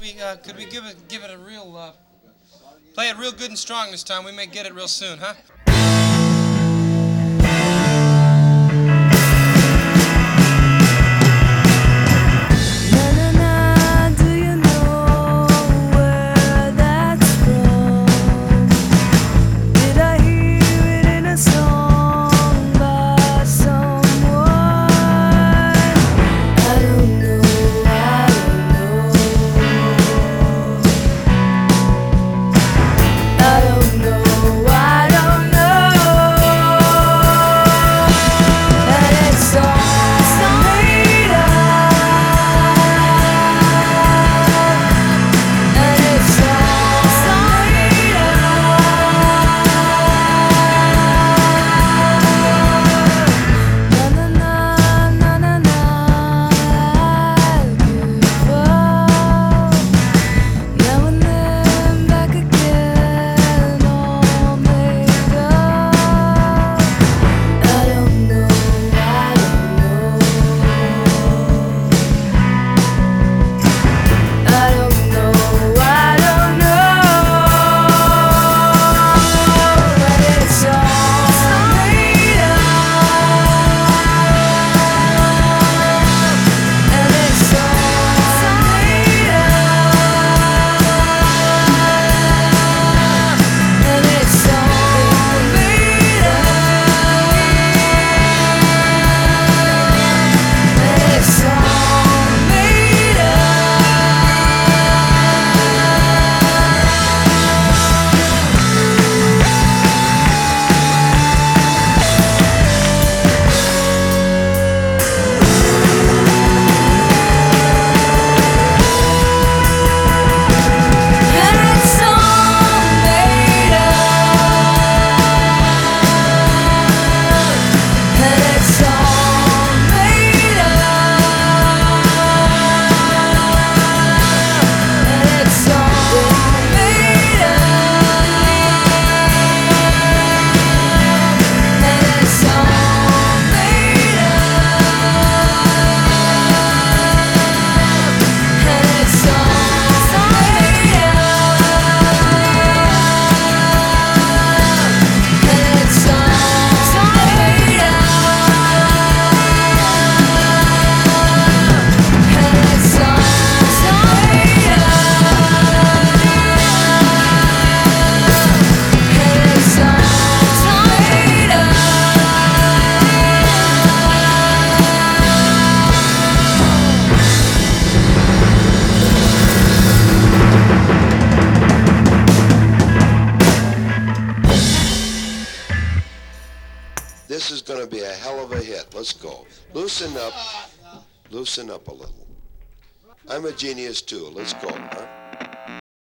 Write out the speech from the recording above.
could we give it a real, play it real good and strong this time? We may get it real soon, huh? This is going to be a hell of a hit. Let's go. Loosen up. Loosen up a little. I'm a genius too. Let's go, huh?